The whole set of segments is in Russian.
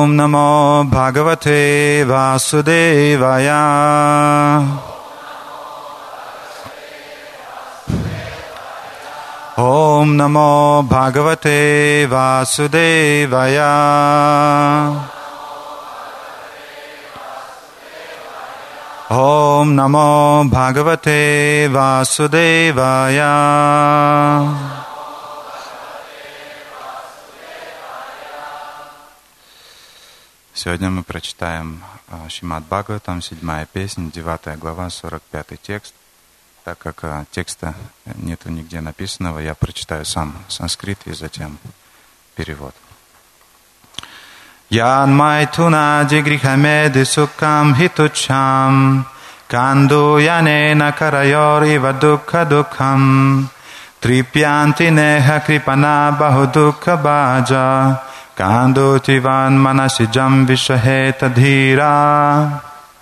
Om Namo Bhagavate Vasudevaya. Om Namo Bhagavate Vasudevaya. Om Namo Bhagavate Vasudevaya. Сегодня мы прочитаем Шримад Бхагаватам, 7-я песня, 9 глава, 45 текст. Так как текста нету нигде написанного, я прочитаю сам санскрит и затем перевод. Ян майтуна джигрихамеди сукам хитучам канду янена карайори вадукха дукхам трипьянти неха крипана бахудукха баджа канду тиван манасиджам вишахета дхира.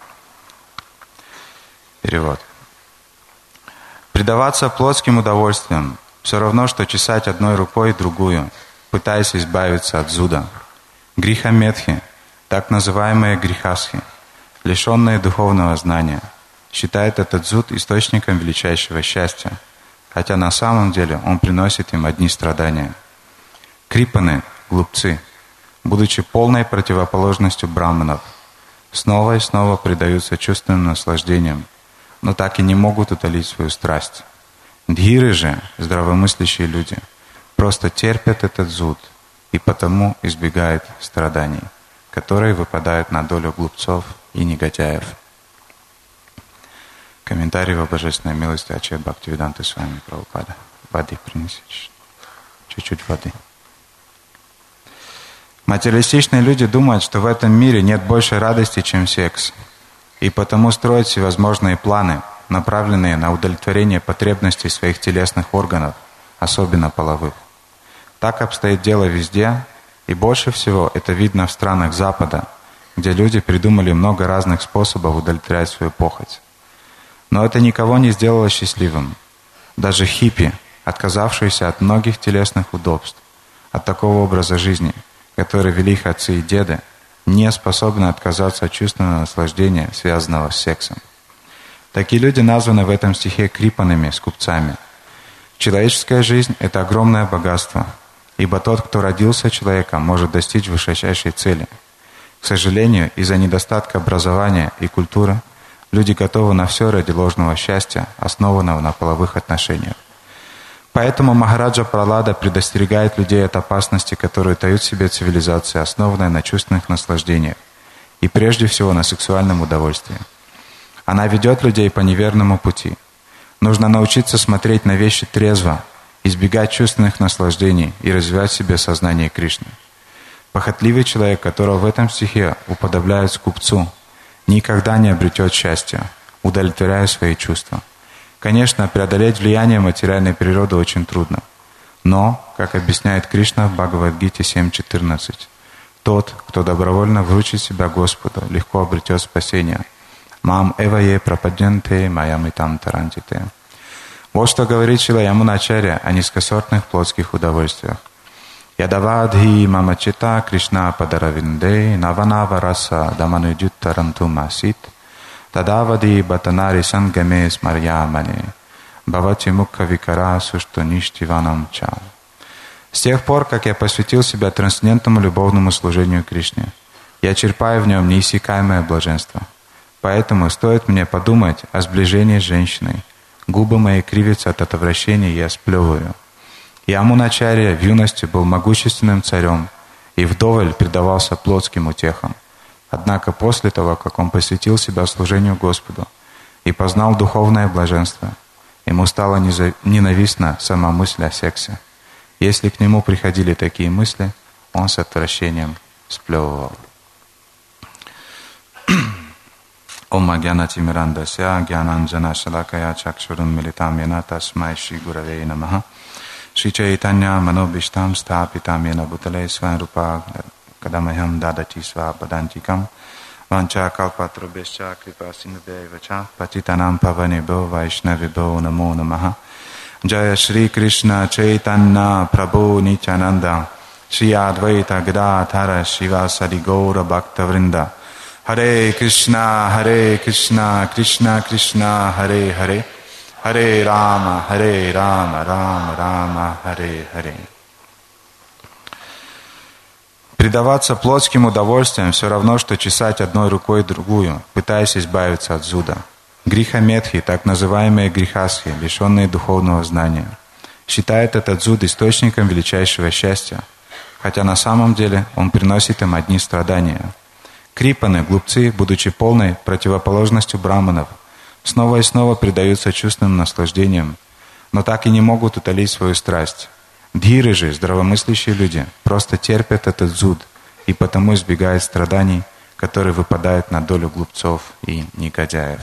Перевод. Предаваться плотским удовольствиям все равно, что чесать одной рукой другую, пытаясь избавиться от зуда. Гриха-медхи, так называемые грихасхи, лишенные духовного знания, считают этот зуд источником величайшего счастья, хотя на самом деле он приносит им одни страдания. Крипаны, глупцы, будучи полной противоположностью браманов, снова и снова предаются чувственным наслаждениям, но так и не могут утолить свою страсть. Дхиры же, здравомыслящие люди, просто терпят этот зуд и потому избегают страданий, которые выпадают на долю глупцов и негодяев. Комментарий во божественной милости Ачарья Бхактивиданты Свами Прабхупада. Воды принеси. Чуть-чуть воды. Материалистичные люди думают, что в этом мире нет большей радости, чем секс, и потому строят всевозможные планы, направленные на удовлетворение потребностей своих телесных органов, особенно половых. Так обстоит дело везде, и больше всего это видно в странах Запада, где люди придумали много разных способов удовлетворять свою похоть. Но это никого не сделало счастливым. Даже хиппи, отказавшиеся от многих телесных удобств, от такого образа жизни, который вели их отцы и деды, не способны отказаться от чувственного наслаждения, связанного с сексом. Такие люди названы в этом стихе крипанами, скупцами. Человеческая жизнь — это огромное богатство, ибо тот, кто родился человеком, может достичь высочайшей цели. К сожалению, из-за недостатка образования и культуры люди готовы на все ради ложного счастья, основанного на половых отношениях. Поэтому Махараджа Пралада предостерегает людей от опасности, которую таит в себе цивилизация, основанная на чувственных наслаждениях, и прежде всего на сексуальном удовольствии. Она ведет людей по неверному пути. Нужно научиться смотреть на вещи трезво, избегать чувственных наслаждений и развивать в себе сознание Кришны. Похотливый человек, которого в этом стихе уподобляют скупцу, никогда не обретет счастья, удовлетворяя свои чувства. Конечно, преодолеть влияние материальной природы очень трудно. Но, как объясняет Кришна в Бхагавад-гите 7.14, тот, кто добровольно вручит себя Господу, легко обретет спасение. Мам эвае прападьянте маямитам тарантите. Вот что говорит Шрила Ямуначарья о низкосортных плотских удовольствиях. Ядавадхи мамачита Кришна падаравинде наванава раса дамануджуттаранту масит тадавади батанари сангаме смарьямани бхавати мукха викара суштуништиванам ча. С тех пор, как я посвятил себя трансцендентному любовному служению Кришне, я черпаю в нем неиссякаемое блаженство. Поэтому стоит мне подумать о сближении с женщиной. Губы мои кривятся от отвращения, и я сплевываю. Ямуначарья в юности был могущественным царем и вдоволь предавался плотским утехам. Однако после того, как он посвятил себя служению Господу и познал духовное блаженство, ему стала ненавистна сама мысль о сексе. Если к нему приходили такие мысли, он с отвращением сплевывал. Ом агьянатимирандасya гьянанджана шалакая чакшурун милитам йена тасмай шри гураве намаха Шри Чайтanya манобиштам стапитам йена бутале сварупа кадамахам дадати свабадантикам ванча калпатрубесча крипасинубевача патитанам паванебо вайшнавибо намо намаха Jaya Shri Krishna Chaitanya Prabhu Nityananda Shri Advaita Gadadhara Shivasadi Gaura Bhakta Vrinda. Hare Krishna, Krishna Krishna, Hare Hare, Hare Rama, Rama Rama, Hare Hare. Предаваться плотским удовольствиям все равно, что чесать одной рукой другую, пытаясь избавиться от зуда. Грихаметхи, так называемые грихасхи, лишенные духовного знания, считают этот зуд источником величайшего счастья, хотя на самом деле он приносит им одни страдания. Крипаны, глупцы, будучи полной противоположностью браманов, снова и снова предаются чувственным наслаждениям, но так и не могут утолить свою страсть. Дхиры же, здравомыслящие люди, просто терпят этот зуд и потому избегают страданий, которые выпадают на долю глупцов и негодяев.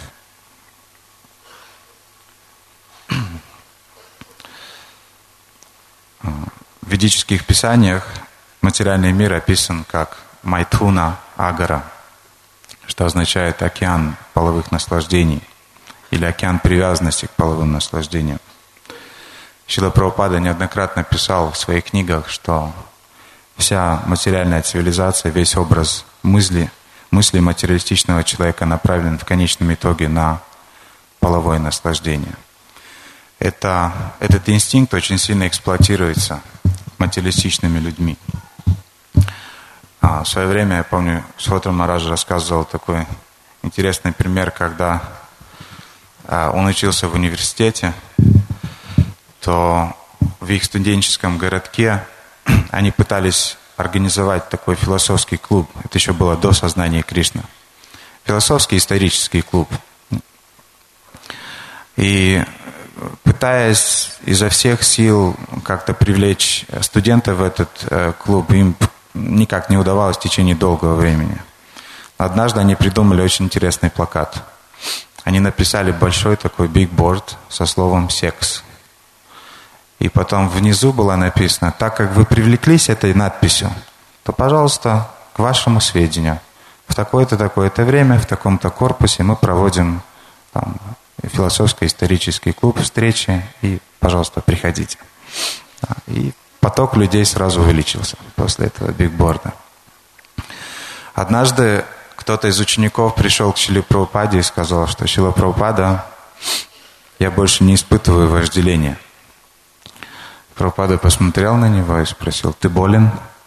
В ведических писаниях материальный мир описан как Майтхуна Агара, что означает океан половых наслаждений или океан привязанности к половым наслаждениям. Шрила Прабхупада неоднократно писал в своих книгах, что вся материальная цивилизация, весь образ мысли материалистичного человека направлен в конечном итоге на половое наслаждение. Этот инстинкт очень сильно эксплуатируется материалистичными людьми. В свое время, я помню, Схотра Махарадж рассказывал такой интересный пример, когда он учился в университете, то в их студенческом городке они пытались организовать такой философский клуб. Это еще было до сознания Кришны. Философский исторический клуб. И пытаясь изо всех сил как-то привлечь студентов в этот клуб, им никак не удавалось в течение долгого времени. Однажды они придумали очень интересный плакат. Они написали большой такой бигборд со словом «секс». И потом внизу было написано: так как вы привлеклись этой надписью, то, пожалуйста, к вашему сведению, в такое-то, такое-то время, в таком-то корпусе мы проводим там философско-исторический клуб, встречи, и, пожалуйста, приходите. И поток людей сразу увеличился после этого бигборда. Однажды кто-то из учеников пришел к Шриле Прабхупаде и сказал, что: Шрила Прабхупада, я больше не испытываю вожделения. Прабхупада посмотрел на него и спросил: ты болен?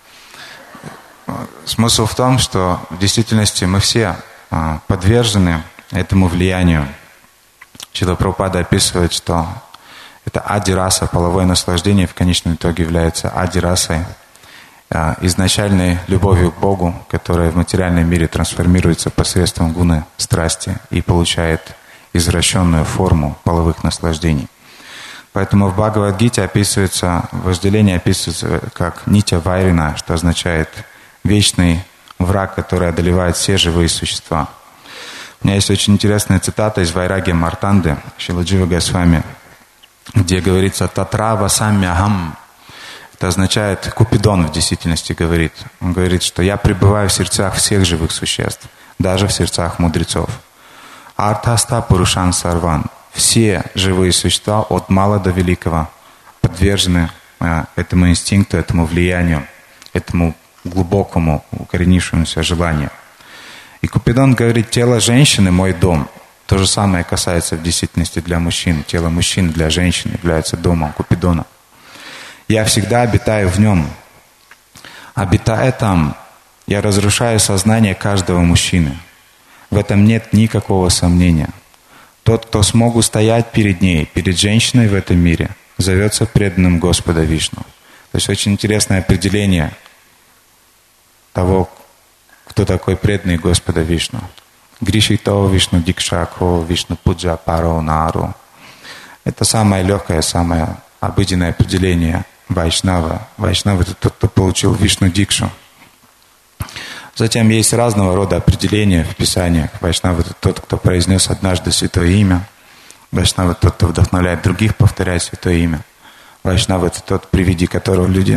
Смысл в том, что в действительности мы все подвержены этому влиянию. Шрила Прабхупада описывает, что это ади-раса, половое наслаждение, в конечном итоге является ади-расой, изначальной любовью к Богу, которая в материальном мире трансформируется посредством гуны страсти и получает извращенную форму половых наслаждений. Поэтому в Бхагавад-гите вожделение описывается как нитя вайрина, что означает вечный враг, который одолевает все живые существа. У меня есть очень интересная цитата из Вайраги Мартанды Шрила Джива Госвами, где говорится «татрава самьяхам». Это означает, Купидон в действительности говорит. Он говорит, что я пребываю в сердцах всех живых существ, даже в сердцах мудрецов. Артаста пурушан сарван. Все живые существа от мала до великого подвержены этому инстинкту, этому влиянию, этому глубокому, укоренившемуся желанию. И Купидон говорит: тело женщины – мой дом. То же самое касается в действительности для мужчин. Тело мужчины для женщин является домом Купидона. Я всегда обитаю в нем. Обитая там, я разрушаю сознание каждого мужчины. В этом нет никакого сомнения. Тот, кто смог устоять перед ней, перед женщиной в этом мире, зовется преданным Господа Вишну. То есть очень интересное определение того, кто такой преданный Господа Вишну. Гришито Вишну Дикшако Вишну Пуджа Паро Нару. Это самое легкое, самое обыденное определение Вайшнава. Вайшнава — это тот, кто получил Вишну Дикшу. Затем есть разного рода определения в Писаниях. Вайшнава — это тот, кто произнес однажды святое имя. Вайшнава — это тот, кто вдохновляет других повторять святое имя. Вайшнава — это тот, при виде которого люди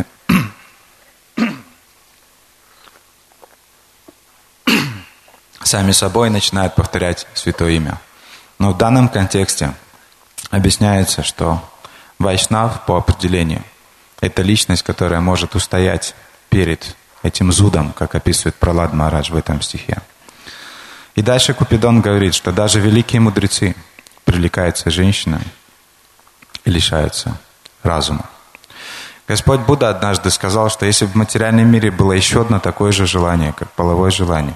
сами собой начинают повторять святое имя. Но в данном контексте объясняется, что вайшнав по определению — это личность, которая может устоять перед этим зудом, как описывает Пралад Махарадж в этом стихе. И дальше Купидон говорит, что даже великие мудрецы привлекаются женщинами и лишаются разума. Господь Будда однажды сказал, что если бы в материальном мире было еще одно такое же желание, как половое желание,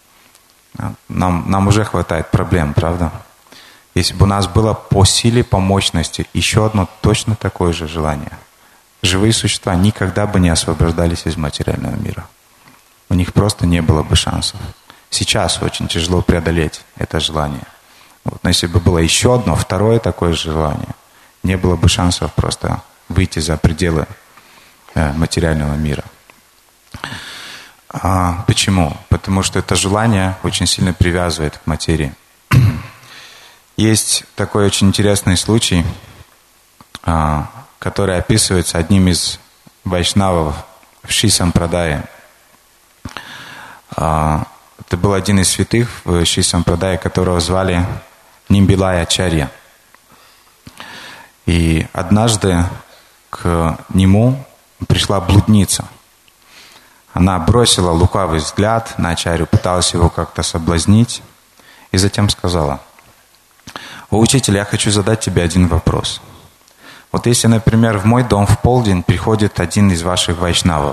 нам уже хватает проблем, правда? Если бы у нас было по силе, по мощности еще одно точно такое же желание, живые существа никогда бы не освобождались из материального мира. У них просто не было бы шансов. Сейчас очень тяжело преодолеть это желание. Вот. Но если бы было еще одно, второе такое же желание, не было бы шансов просто выйти за пределы материального мира. Почему? Потому что это желание очень сильно привязывает к материи. Есть такой очень интересный случай, который описывается одним из вайшнавов в Шри-сампрадае. Это был один из святых в Шри-сампрадае, которого звали Нимбилай Ачарья. И однажды к нему пришла блудница. Она бросила лукавый взгляд на Ачарью, пыталась его как-то соблазнить, и затем сказала: «О, учитель, я хочу задать тебе один вопрос. Вот если, например, в мой дом в полдень приходит один из ваших вайшнавов,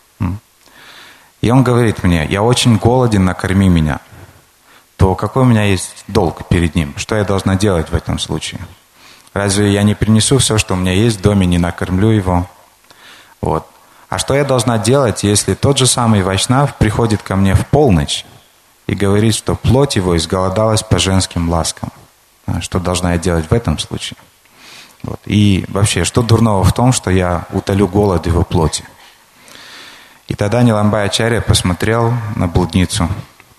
и он говорит мне: я очень голоден, накорми меня, то какой у меня есть долг перед ним? Что я должна делать в этом случае? Разве я не принесу все, что у меня есть в доме, не накормлю его? Вот. А что я должна делать, если тот же самый вайшнав приходит ко мне в полночь и говорит, что плоть его изголодалась по женским ласкам? Что должна я делать в этом случае? Вот. И вообще, что дурного в том, что я утолю голод его плоти?» И тогда Ниламбай Ачарья посмотрел на блудницу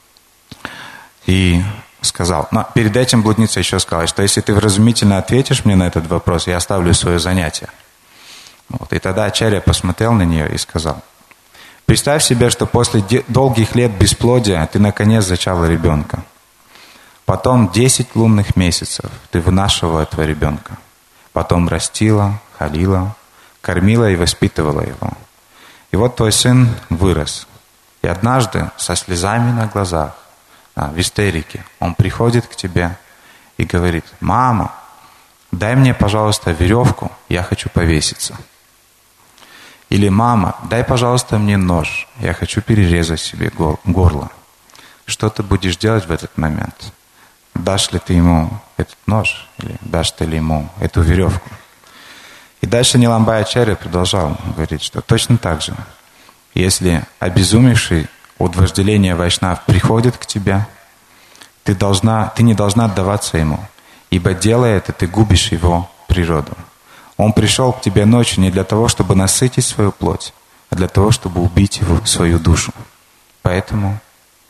и сказал, но перед этим блудница еще сказала, что если ты вразумительно ответишь мне на этот вопрос, я оставлю свое занятие. Вот. И тогда Ачарья посмотрел на нее и сказал: представь себе, что после долгих лет бесплодия ты наконец зачала ребенка. Потом 10 лунных месяцев ты вынашивала этого ребенка. Потом растила, холила, кормила и воспитывала его. И вот твой сын вырос. И однажды со слезами на глазах, в истерике, он приходит к тебе и говорит: «Мама, дай мне, пожалуйста, веревку, я хочу повеситься». Или: «Мама, дай, пожалуйста, мне нож, я хочу перерезать себе горло». Что ты будешь делать в этот момент? Дашь ли ты ему этот нож или дашь ты ли ему эту веревку? И дальше Ниламбай Ачарья продолжал говорить, что точно так же, если обезумевший от вожделения вайшнав приходит к тебе, ты не должна отдаваться ему, ибо делая это, ты губишь его природу. Он пришел к тебе ночью не для того, чтобы насытить свою плоть, а для того, чтобы убить его, свою душу. Поэтому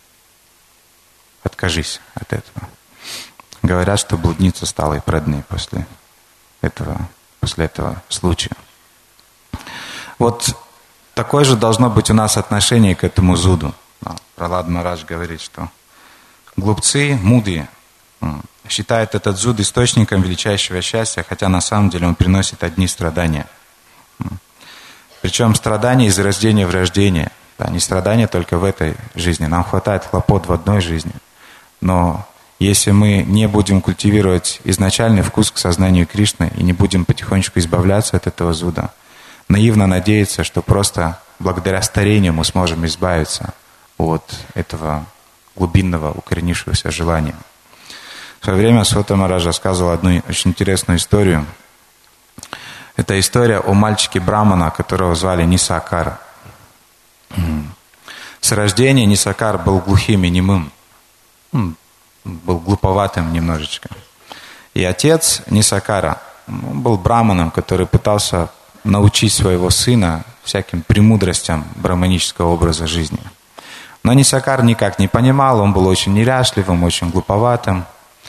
откажись от этого. Говорят, что блудница стала и продной после этого случая. Вот такое же должно быть у нас отношение к этому зуду. Пралад Махарадж говорит, что глупцы, мудрые, считают этот зуд источником величайшего счастья, хотя на самом деле он приносит одни страдания. Причем страдания из рождения в рождение. Да, не страдания только в этой жизни. Нам хватает хлопот в одной жизни. Но если мы не будем культивировать изначальный вкус к сознанию Кришны и не будем потихонечку избавляться от этого зуда, наивно надеяться, что просто благодаря старению мы сможем избавиться от этого глубинного укоренившегося желания. В свое время Схота Махарадж рассказывал одну очень интересную историю. Это история о мальчике Брамана, которого звали Нисакара. С рождения Нисакар был глухим и немым. Был глуповатым немножечко. И отец Нисакара был браманом, который пытался научить своего сына всяким премудростям браманического образа жизни. Но Нисакар никак не понимал, он был очень неряшливым, очень глуповатым.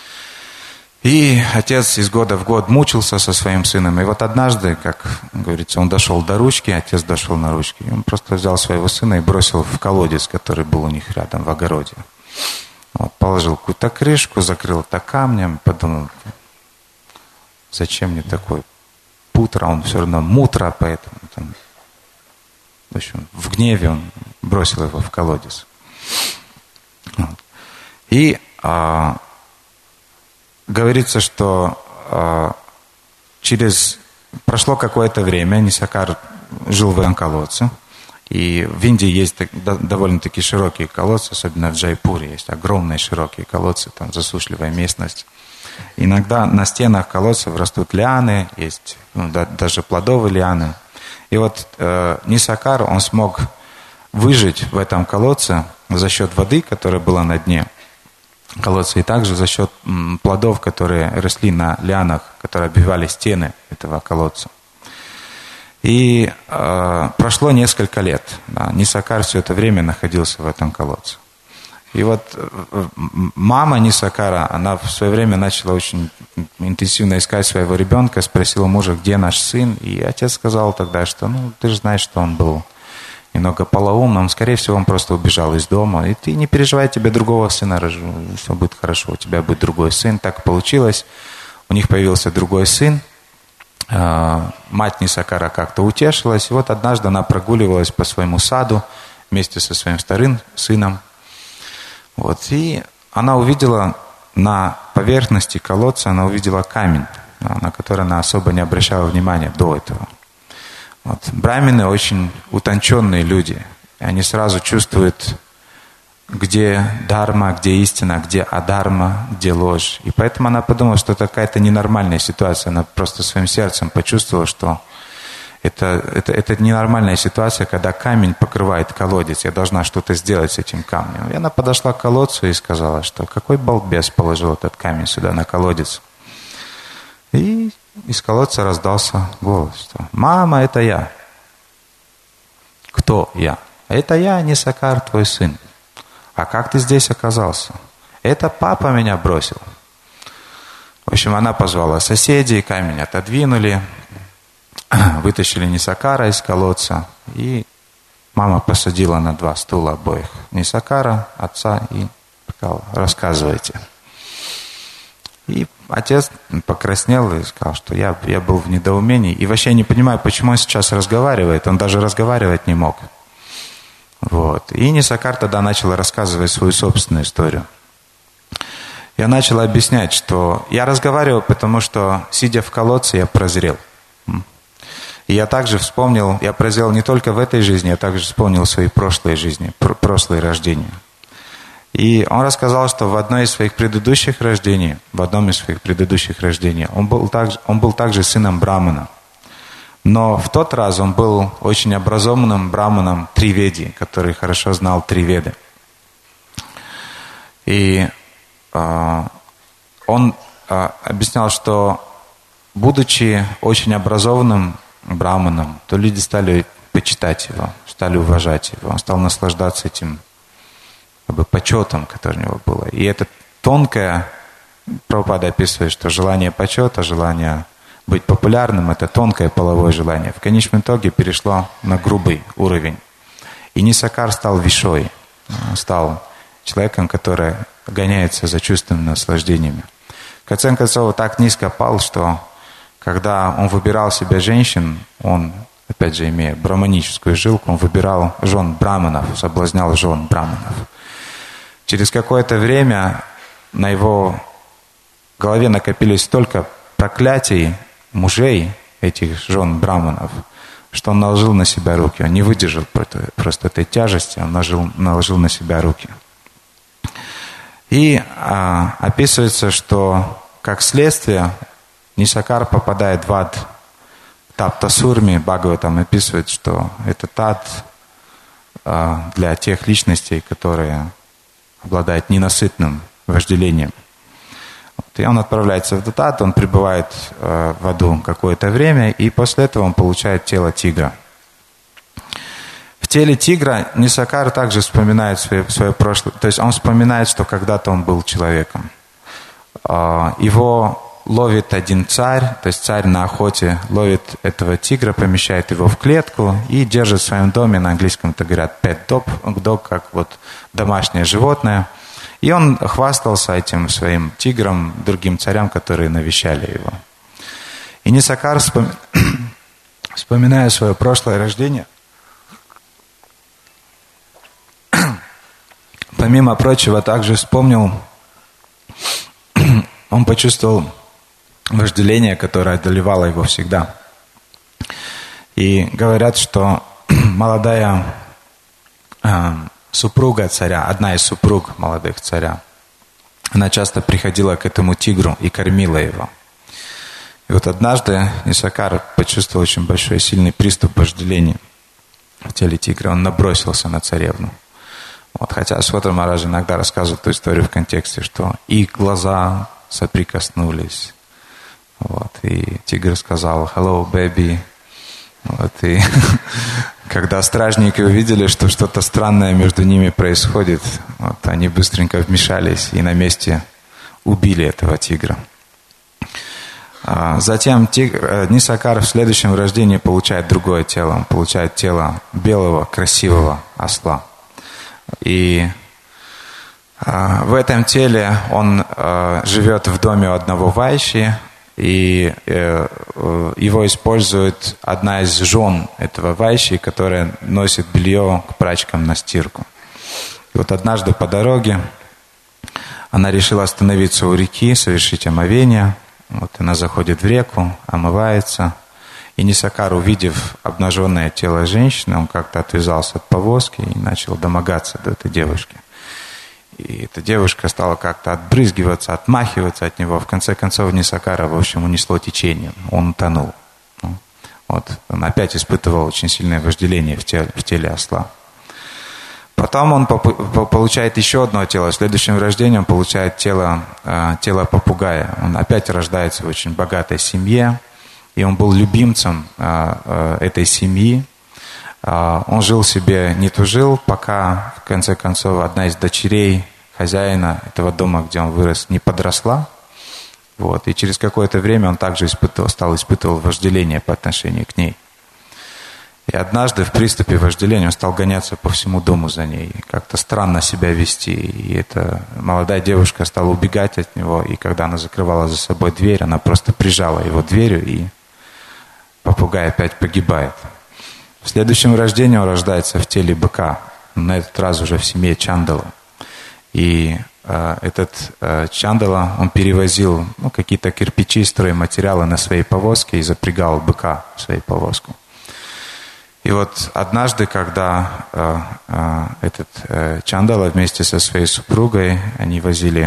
И отец из года в год мучился со своим сыном. И вот однажды, как говорится, он дошел до ручки, отец дошел на ручки. И он просто взял своего сына и бросил в колодец, который был у них рядом в огороде. Вот, положил какую-то крышку, закрыл это камнем, подумал, зачем мне такой путра, он все равно мутра, поэтому там, В общем, в гневе он бросил его в колодец. И говорится, что прошло какое-то время, Нисакар жил в этом колодце. И в Индии есть довольно-таки широкие колодцы, особенно в Джайпуре есть огромные широкие колодцы, там засушливая местность. Иногда на стенах колодцев растут лианы, есть даже плодовые лианы. И вот Нисакар, он смог выжить в этом колодце за счет воды, которая была на дне колодца, и также за счет плодов, которые росли на лианах, которые обвивали стены этого колодца. И прошло несколько лет. Да, Нисакар все это время находился в этом колодце. И вот мама Нисакара, она в свое время начала очень интенсивно искать своего ребенка, спросила мужа, где наш сын. И отец сказал тогда, что ты же знаешь, что он был немного полоумным. Скорее всего, он просто убежал из дома. И ты не переживай, тебе другого сына рожу, все будет хорошо, у тебя будет другой сын. Так получилось. У них появился другой сын. Мать Нисакара как-то утешилась. И вот однажды она прогуливалась по своему саду вместе со своим вторым сыном. Вот, и она увидела на поверхности колодца, она увидела камень, на который она особо не обращала внимания до этого. Вот. Брамины очень утонченные люди. И они сразу чувствуют, где дharma, где истина, где адарма, где ложь. И поэтому она подумала, что это какая-то ненормальная ситуация. Она просто своим сердцем почувствовала, что это ненормальная ситуация, когда камень покрывает колодец. Я должна что-то сделать с этим камнем. И она подошла к колодцу и сказала, что какой балбес положил этот камень сюда на колодец. И из колодца раздался голос, что «Мама, это я». «Кто я?» «Это я, Нисакар, твой сын». «А как ты здесь оказался?» «Это папа меня бросил». В общем, она позвала соседей, камень отодвинули, вытащили Нисакара из колодца, и мама посадила на 2 стула обоих Нисакара, отца, и сказала: рассказывайте. И отец покраснел и сказал, что я был в недоумении, и вообще не понимаю, почему он сейчас разговаривает, он даже разговаривать не мог. Вот. И Нисакар тогда начал рассказывать свою собственную историю. Я начал объяснять, что я разговаривал, потому что, сидя в колодце, я прозрел. И я также вспомнил, я прозрел не только в этой жизни, я также вспомнил свои прошлые жизни, прошлые рождения. И он рассказал, что в одном из своих предыдущих рождений, он был также сыном брамана. Но в тот раз он был очень образованным браманом Триведи, который хорошо знал 3 веды. И он объяснял, что, будучи очень образованным браманом, то люди стали почитать его, стали уважать его. Он стал наслаждаться этим почетом, который у него было. И это тонкое, Прабхупада описывает, что желание почета, желание быть популярным, это тонкое половое желание. В конечном итоге перешло на грубый уровень. И Нисакар стал вишой, стал человеком, который гоняется за чувственными наслаждениями. В конце концов, так низко пал, что когда он выбирал себе женщин, он, опять же, имея браманическую жилку, он выбирал жен браманов, соблазнял жен браманов. Через какое-то время на его голове накопились столько проклятий мужей этих жен браманов, что он наложил на себя руки. Он не выдержал просто этой тяжести, он наложил на себя руки. И описывается, что как следствие Нисакар попадает в ад Таптасурми. Бхагаватам описывает, что этот ад для тех личностей, которые обладают ненасытным вожделением. И он отправляется в этот ад, он пребывает в аду какое-то время, и после этого он получает тело тигра. В теле тигра Нисакар также вспоминает свое прошлое, то есть он вспоминает, что когда-то он был человеком. Его ловит один царь, то есть царь на охоте ловит этого тигра, помещает его в клетку и держит в своем доме, на английском это говорят pet dog, как вот домашнее животное. И он хвастался этим своим тигром другим царям, которые навещали его. И Нисакар, вспоминая свое прошлое рождение, помимо прочего, также вспомнил, он почувствовал вожделение, которое одолевало его всегда. И говорят, что молодая супруга царя, одна из супруг молодых царя, она часто приходила к этому тигру и кормила его. И вот однажды Нисакар почувствовал очень большой сильный приступ вожделения в теле тигра. Он набросился на царевну. Вот, хотя Сватар Махарадж иногда рассказывает эту историю в контексте, что их глаза соприкоснулись. Вот, и тигр сказал «Hello, baby». Вот, и когда стражники увидели, что что-то странное между ними происходит, вот, они быстренько вмешались и на месте убили этого тигра. Затем Нисакар в следующем рождении получает другое тело. Он получает тело белого, красивого осла. И в этом теле он живет в доме у одного вайши, и его использует одна из жен этого вайши, которая носит белье к прачкам на стирку. И вот однажды по дороге она решила остановиться у реки, совершить омовение. Вот она заходит в реку, омывается. И Нисакар, увидев обнаженное тело женщины, он как-то отвязался от повозки и начал домогаться до этой девушки. И эта девушка стала как-то отбрызгиваться, отмахиваться от него. В конце концов Нисакара, в общем, унесло течением. Он утонул. Вот. Он опять испытывал очень сильное вожделение в теле осла. Потом он получает еще одно тело. В следующем рождении он получает тело попугая. Он опять рождается в очень богатой семье. И он был любимцем этой семьи. Он жил себе, не тужил, пока, в конце концов, одна из дочерей хозяина этого дома, где он вырос, не подросла. Вот. И через какое-то время он также стал испытывать вожделение по отношению к ней. И однажды в приступе вожделения он стал гоняться по всему дому за ней, как-то странно себя вести. И эта молодая девушка стала убегать от него, и когда она закрывала за собой дверь, она просто прижала его дверью, и попугай опять погибает. В следующем рождении он рождается в теле быка, на этот раз уже в семье Чандала. И этот Чандала, он перевозил какие-то кирпичи, стройматериалы на своей повозке и запрягал быка в свою повозку. И вот однажды, когда этот Чандала вместе со своей супругой, они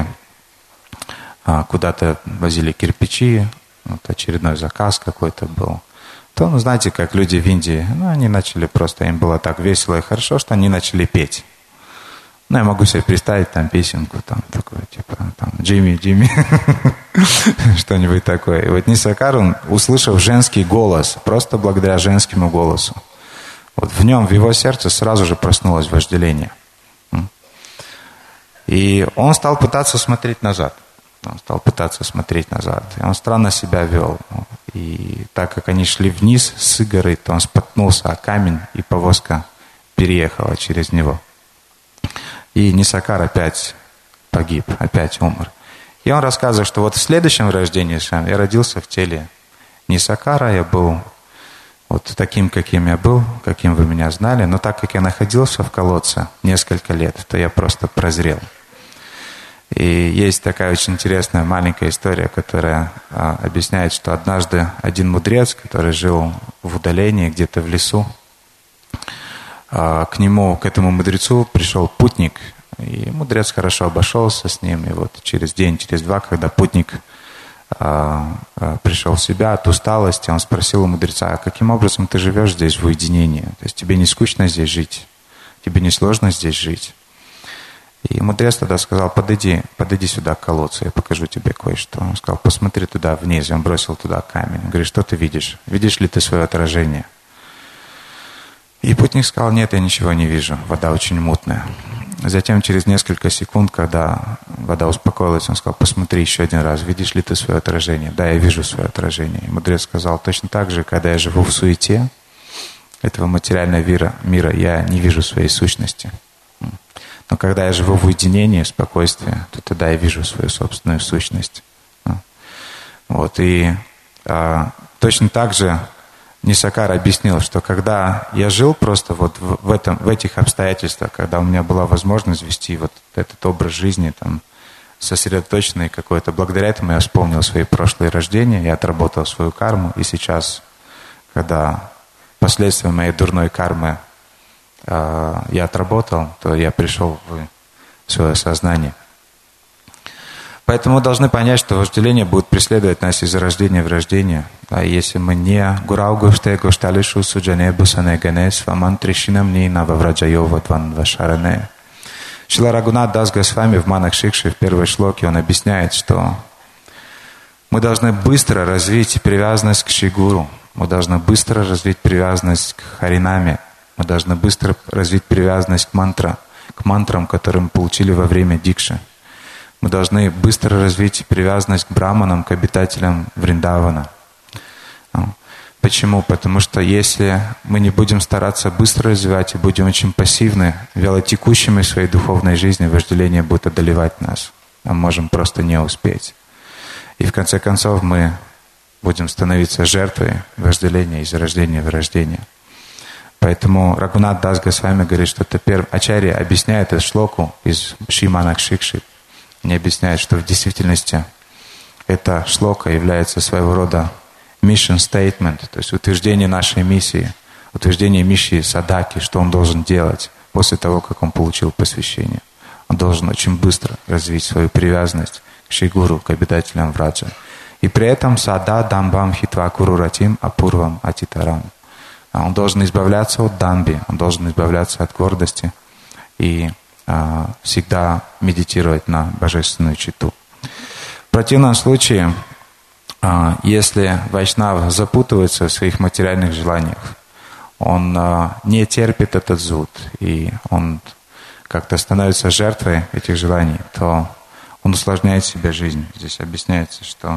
куда-то возили кирпичи, вот очередной заказ какой-то был, то, знаете, как люди в Индии, они начали просто, им было так весело и хорошо, что они начали петь. Я могу себе представить там песенку, такое, типа, Джимми, Джимми, что-нибудь такое. И вот Нисакар, он, услышав женский голос, просто благодаря женскому голосу, вот в нем, в его сердце сразу же проснулось вожделение. И он стал пытаться смотреть назад. И он странно себя вел. И так как они шли вниз с горы, то он споткнулся о камень, и повозка переехала через него. И Нисакар опять погиб, опять умер. И он рассказывает, что вот в следующем рождении я родился в теле Нисакара, я был вот таким, каким я был, каким вы меня знали, но так как я находился в колодце несколько лет, то я просто прозрел. И есть такая очень интересная маленькая история, которая объясняет, что однажды один мудрец, который жил в удалении, где-то в лесу, к этому мудрецу пришел путник, и мудрец хорошо обошелся с ним, и вот через день, через два, когда путник пришел в себя от усталости, он спросил у мудреца: каким образом ты живешь здесь в уединении? То есть тебе не скучно здесь жить? Тебе не сложно здесь жить? И мудрец тогда сказал: подойди сюда к колодцу, я покажу тебе кое-что. Он сказал: посмотри туда вниз. И он бросил туда камень. Он говорит: что ты видишь? Видишь ли ты свое отражение? И путник сказал: нет, я ничего не вижу, вода очень мутная. Затем через несколько секунд, когда вода успокоилась, он сказал: посмотри еще один раз, видишь ли ты свое отражение? Да, я вижу свое отражение. И мудрец сказал: точно так же, когда я живу в суете этого материального мира, я не вижу своей сущности. Но когда я живу в уединении, в спокойствии, то тогда я вижу свою собственную сущность. Вот. И точно так же Нисакар объяснил, что когда я жил просто вот в этих обстоятельствах, когда у меня была возможность вести вот этот образ жизни, там, сосредоточенный какой-то, благодаря этому я вспомнил свои прошлые рождения, я отработал свою карму, и сейчас, когда последствия моей дурной кармы я отработал, то я пришел в свое сознание. Поэтому мы должны понять, что вожделение будет преследовать нас из рождения в рождение. А если мы не гураугуште гушталишу суджане бусане генес ваман тришинам ни нававраджайова дван вашаране. Шрила Рагунат Дас Госвами в Манах Шикше в первой шлоке он объясняет, что мы должны быстро развить привязанность к Шри-Гуру, мы должны быстро развить привязанность к Харинаме, мы должны быстро развить привязанность к мантрам, которые мы получили во время дикши. Мы должны быстро развить привязанность к браманам, к обитателям Вриндавана. Почему? Потому что если мы не будем стараться быстро развивать и будем очень пассивны, вялотекущими в своей духовной жизни, вожделение будет одолевать нас. Мы можем просто не успеть. И в конце концов мы будем становиться жертвой вожделения из рождения в рождение. Поэтому Рагунат Дас Госвами говорит, что это Ачарья объясняет эту шлоку из Шриманах Шикши. Не объясняет, что в действительности эта шлока является своего рода mission statement, то есть утверждение нашей миссии, утверждение миссии Садаки, что он должен делать после того, как он получил посвящение. Он должен очень быстро развить свою привязанность к Шри-Гуру, к обитателям Враджа. И при этом Сада Дамбам Хитва Куруратим Апурвам Атитарам. Он должен избавляться от дамби, он должен избавляться от гордости и всегда медитировать на божественную читу. В противном случае, если вайшнав запутывается в своих материальных желаниях, он не терпит этот зуд, и он как-то становится жертвой этих желаний, то он усложняет себе жизнь. Здесь объясняется, что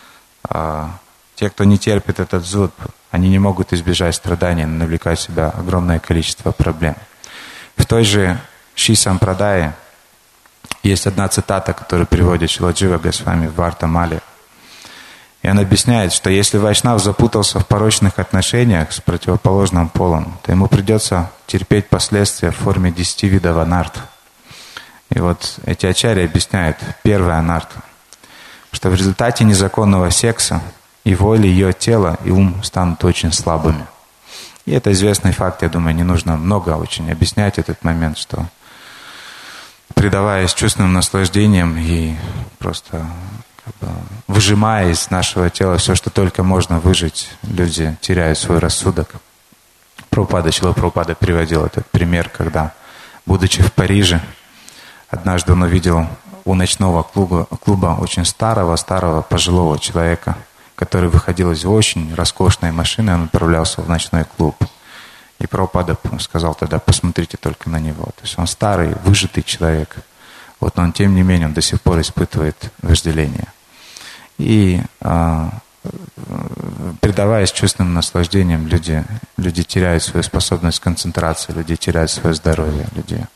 те, кто не терпит этот зуд, они не могут избежать страданий, но навлекают в себя огромное количество проблем. В той же Шри Сампрадае есть одна цитата, которую приводит Шрила Джива Госвами в Варта-мале. И он объясняет, что если вайшнав запутался в порочных отношениях с противоположным полом, то ему придется терпеть последствия в форме 10 видов анарт. И вот эти ачарьи объясняют первый анарт, что в результате незаконного секса и воля, ее тело и ум станут очень слабыми. И это известный факт, я думаю, не нужно много очень объяснять этот момент, что предаваясь чувственным наслаждениям и просто выжимая из нашего тела все, что только можно выжить, люди теряют свой рассудок. Шрила Прабхупада приводил этот пример, когда, будучи в Париже, однажды он увидел у ночного клуба очень старого пожилого человека, который выходил из очень роскошной машины, он отправлялся в ночной клуб. И Прабхупада сказал тогда: посмотрите только на него. То есть он старый, выжатый человек. Вот, но он, тем не менее, он до сих пор испытывает вожделение. И предаваясь чувственным наслаждениям, люди теряют свою способность концентрации, люди теряют свое здоровье, люди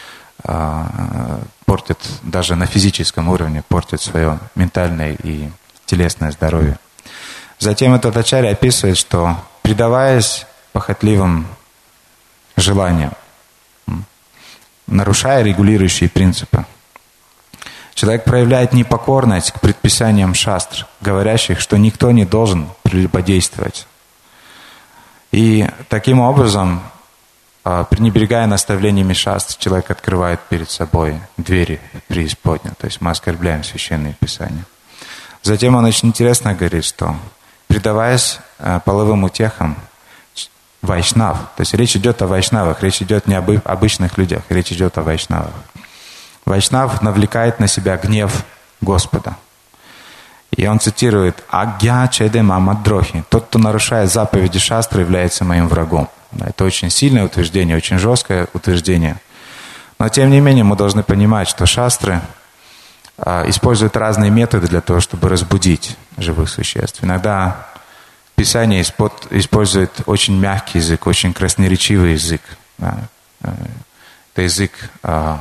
портят, даже на физическом уровне, портят свое ментальное и телесное здоровье. Затем этот ачарья описывает, что предаваясь похотливым желаниям, нарушая регулирующие принципы, человек проявляет непокорность к предписаниям шастр, говорящих, что никто не должен прелюбодействовать. И таким образом, пренебрегая наставлениями шастр, человек открывает перед собой двери преисподней. То есть мы оскорбляем священные писания. Затем он очень интересно говорит, что предаваясь половым утехам, вайшнав, то есть речь идет о вайшнавах, речь идет не об обычных людях, речь идет о вайшнавах. Вайшнав навлекает на себя гнев Господа. И он цитирует: «Агья чеде мамадрохи». Тот, кто нарушает заповеди шастры, является моим врагом. Это очень сильное утверждение, очень жесткое утверждение. Но тем не менее мы должны понимать, что шастры используют разные методы для того, чтобы разбудить живых существ. Иногда Писание использует очень мягкий язык, очень красноречивый язык. Это язык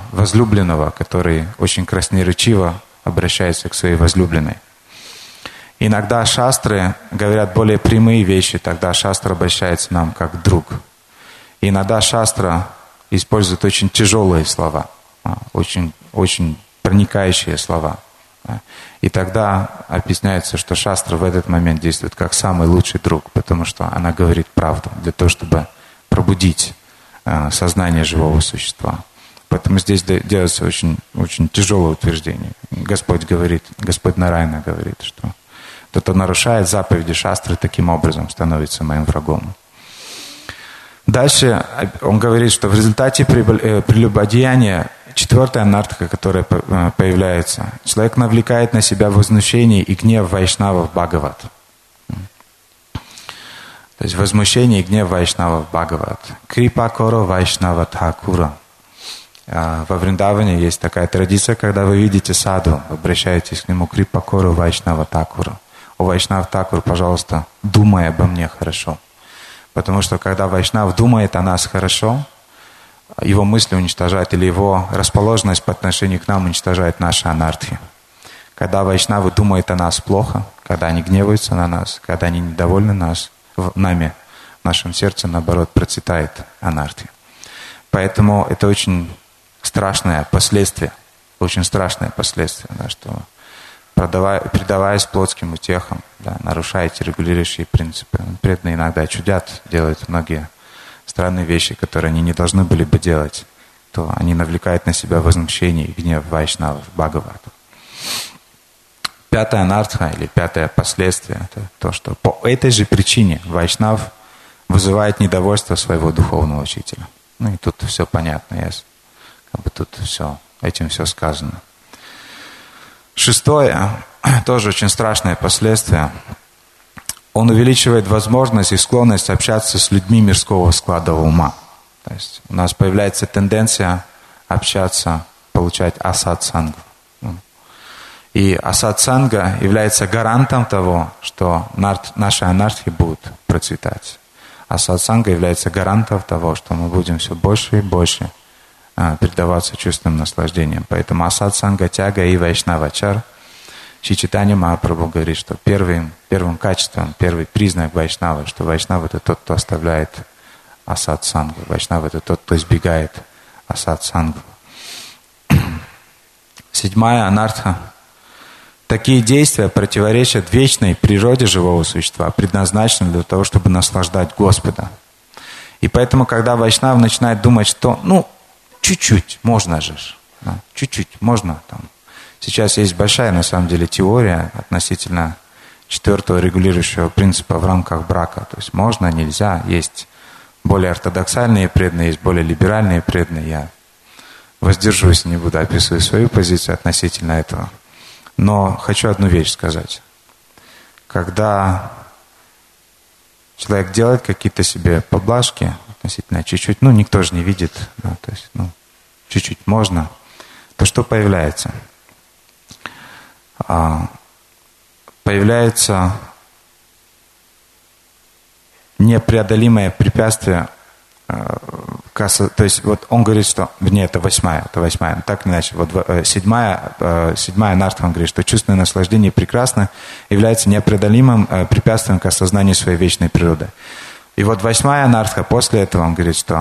возлюбленного, который очень красноречиво обращается к своей возлюбленной. Иногда шастры говорят более прямые вещи, тогда шастра обращается к нам как друг. И иногда шастра использует очень тяжелые слова, очень, очень проникающие слова. И тогда объясняется, что шастра в этот момент действует как самый лучший друг, потому что она говорит правду, для того, чтобы пробудить сознание живого существа. Поэтому здесь делается очень, очень тяжелое утверждение. Господь говорит, Господь Нараяна говорит, что тот, кто нарушает заповеди шастры, таким образом становится моим врагом. Дальше он говорит, что в результате прелюбодеяния, четвертая анартха, которая появляется, человек навлекает на себя возмущение и гнев вайшнавов Бхагават. То есть возмущение и гнев вайшнавов Бхагават. Крипа коро вайшнава Тхакура. Во Вриндаване есть такая традиция, когда вы видите саду, обращаетесь к нему крипа коро вайшнава Тхакура. О Вайшнав Тхакур, пожалуйста, думай обо мне хорошо. Потому что когда Вайшнав думает о нас хорошо, его мысли уничтожают, или его расположенность по отношению к нам уничтожает наши анартхи. Когда Вайшнавы думают о нас плохо, когда они гневаются на нас, когда они недовольны нами, в нашем сердце, наоборот, процветает анартхи. Поэтому это очень страшное последствие, да, что предаваясь плотским утехам, да, нарушаете регулирующие принципы. Преданные иногда чудят, делают многие странные вещи, которые они не должны были бы делать, то они навлекают на себя возмущение и гнев вайшнавов Бхагавата. Пятая анартха или пятое последствие — это то, что по этой же причине вайшнав вызывает недовольство своего духовного учителя. Ну и тут все понятно, тут этим все сказано. Шестое, тоже очень страшное последствие. Он увеличивает возможность и склонность общаться с людьми мирского склада ума. То есть у нас появляется тенденция общаться, получать асатсангу. И асатсанга является гарантом того, что наши анартхи будут процветать. Асатсанга является гарантом того, что мы будем все больше и больше предаваться чувственным наслаждениям. Поэтому асатсанга тяга и вайшнавачар. Шри Чайтанья Махапрабху говорит, что первым качеством, первый признак вайшнава, что вайшнав — это тот, кто оставляет асатсангу. Вайшнав — это тот, кто избегает асатсангу. Седьмая анартха. Такие действия противоречат вечной природе живого существа, предназначены для того, чтобы наслаждать Господа. И поэтому, когда вайшнав начинает думать, что, чуть-чуть, можно же, чуть-чуть, можно там. Сейчас есть большая, на самом деле, теория относительно четвертого регулирующего принципа в рамках брака. То есть можно, нельзя, есть более ортодоксальные преданные, есть более либеральные преданные. Я воздержусь, не буду описывать свою позицию относительно этого. Но хочу одну вещь сказать. Когда человек делает какие-то себе поблажки относительно чуть-чуть, никто же не видит, то есть, чуть-чуть можно, то что появляется? Появляется непреодолимое препятствие, то есть вот он говорит, что это восьмая, так или иначе, седьмая анартха, он говорит, что чувственное наслаждение прекрасно является непреодолимым препятствием к осознанию своей вечной природы. И вот восьмая анартха, после этого он говорит, что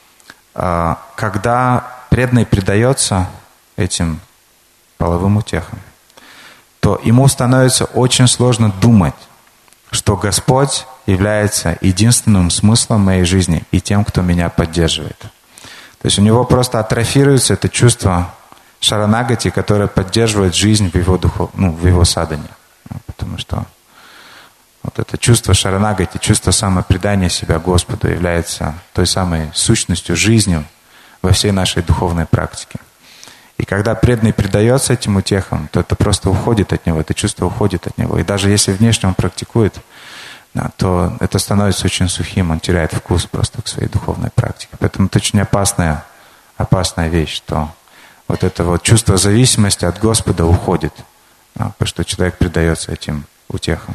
когда преданный предается этим половым утехам, то ему становится очень сложно думать, что Господь является единственным смыслом моей жизни и тем, кто меня поддерживает. То есть у него просто атрофируется это чувство шаранагати, которое поддерживает жизнь в его садхане. Потому что вот это чувство шаранагати, чувство самопредания себя Господу является той самой сущностью, жизнью во всей нашей духовной практике. И когда преданный предается этим утехам, то это просто уходит от него, это чувство уходит от него. И даже если внешне он практикует, то это становится очень сухим, он теряет вкус просто к своей духовной практике. Поэтому это очень опасная вещь, что вот это вот чувство зависимости от Господа уходит, потому что человек предается этим утехам.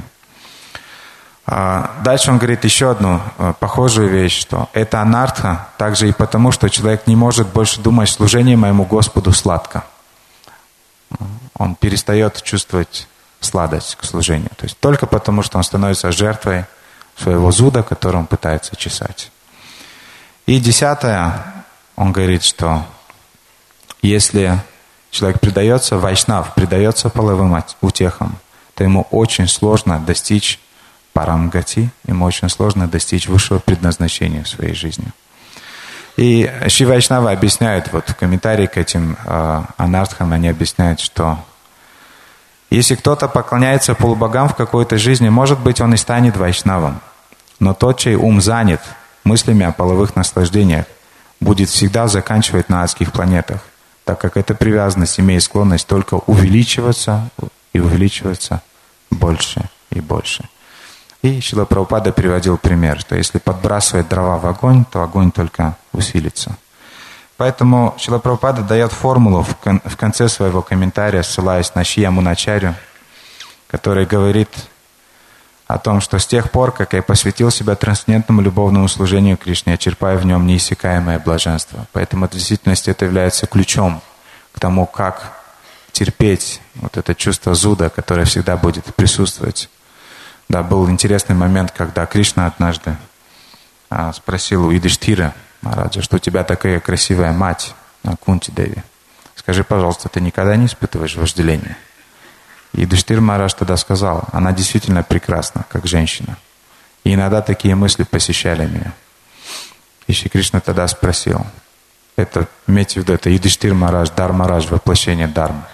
Дальше он говорит еще одну похожую вещь, что это анартха также и потому, что человек не может больше думать, служение моему Господу сладко. Он перестает чувствовать сладость к служению. То есть только потому, что он становится жертвой своего зуда, который он пытается чесать. И 10, он говорит, что если человек предается, вайшнав предается половым утехам, то ему очень сложно достичь парамгати, ему очень сложно достичь высшего предназначения в своей жизни. И Шри Вайшнавы объясняют, вот в комментарии к этим анартхам, они объясняют, что если кто-то поклоняется полубогам в какой-то жизни, может быть, он и станет вайшнавом. Но тот, чей ум занят мыслями о половых наслаждениях, будет всегда заканчивать на адских планетах, так как эта привязанность имеет склонность только увеличиваться и увеличиваться больше и больше. И Шрила Прабхупада приводил пример, что если подбрасывать дрова в огонь, то огонь только усилится. Поэтому Шрила Прабхупада дает формулу в конце своего комментария, ссылаясь на Шри Ямуначарью, который говорит о том, что с тех пор, как я посвятил себя трансцендентному любовному служению Кришне, я черпаю в нем неиссякаемое блаженство. Поэтому в действительности это является ключом к тому, как терпеть вот это чувство зуда, которое всегда будет присутствовать. Да, был интересный момент, когда Кришна однажды спросил у Юдхиштхира Махараджа, что у тебя такая красивая мать, Кунти Деви. Скажи, пожалуйста, ты никогда не испытываешь вожделения? И Юдхиштхир Махарадж тогда сказал, она действительно прекрасна, как женщина. И иногда такие мысли посещали меня. И Шри Кришна тогда спросил, это, имейте в виду, это Юдхиштхир Махарадж, Дharmaрадж, воплощение Дharмы.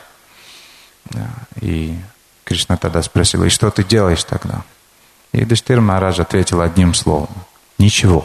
И Кришна тогда спросил, и что ты делаешь тогда? И Юдхиштхир Махарадж ответил одним словом, ничего.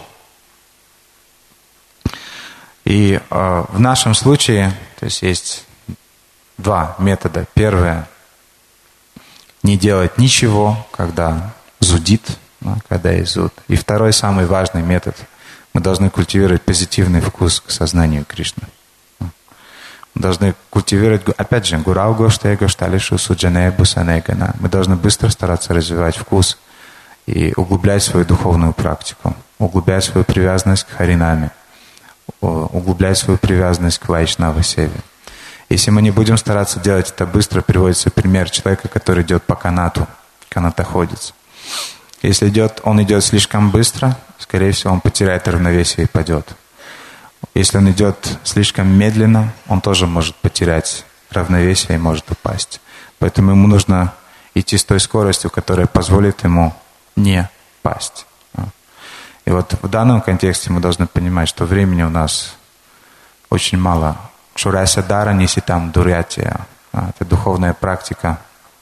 И в нашем случае, то есть 2 метода. Первое, не делать ничего, когда зудит, когда есть зуд. И второй, самый важный метод, мы должны культивировать позитивный вкус к сознанию Кришны. Мы должны культивировать, опять же, гурау гоштэ гошталишу суджане бусанегана. Мы должны быстро стараться развивать вкус и углублять свою духовную практику, углублять свою привязанность к Харинаме, углублять свою привязанность к Вайшнава-севе. Если мы не будем стараться делать это быстро, приводится пример человека, который идет по канату, канатоходец. Если он идет слишком быстро, скорее всего, он потеряет равновесие и падет. Если он идет слишком медленно, он тоже может потерять равновесие и может упасть. Поэтому ему нужно идти с той скоростью, которая позволит ему не пасть. И вот в данном контексте мы должны понимать, что времени у нас очень мало. Шурасадара ниситам дурятия. Это духовная практика.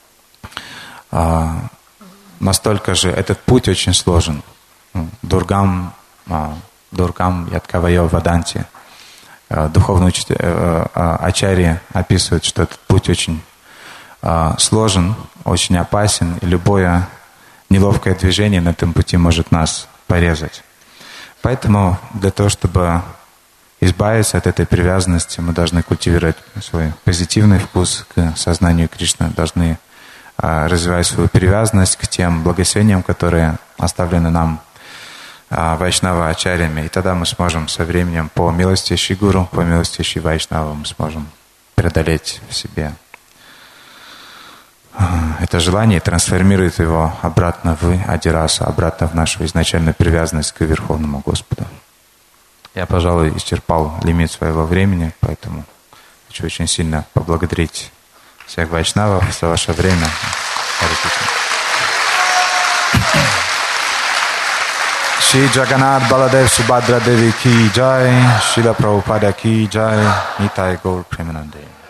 Настолько же этот путь очень сложен. Дургам Ядкавайо Ваданти. Духовный учитель Ачарья описывает, что этот путь очень сложен, очень опасен, и любое неловкое движение на этом пути может нас порезать. Поэтому для того, чтобы избавиться от этой привязанности, мы должны культивировать свой позитивный вкус к сознанию Кришны, должны развивать свою привязанность к тем благословениям, которые оставлены нам Вайшнава Ачарьями. И тогда мы сможем со временем, по милости Шри Гуру, по милости Шри Вайшнава, мы сможем преодолеть в себе это желание, трансформировать его обратно в Адирасу, обратно в нашу изначальную привязанность к Верховному Господу. Я, пожалуй, исчерпал лимит своего времени, поэтому хочу очень сильно поблагодарить всех вайшнавов за ваше время. Шри Джаганнат Баладев Субхадра Деви ки джай, Шрила Прабхупада ки джай, Нитай Гаур Премананде.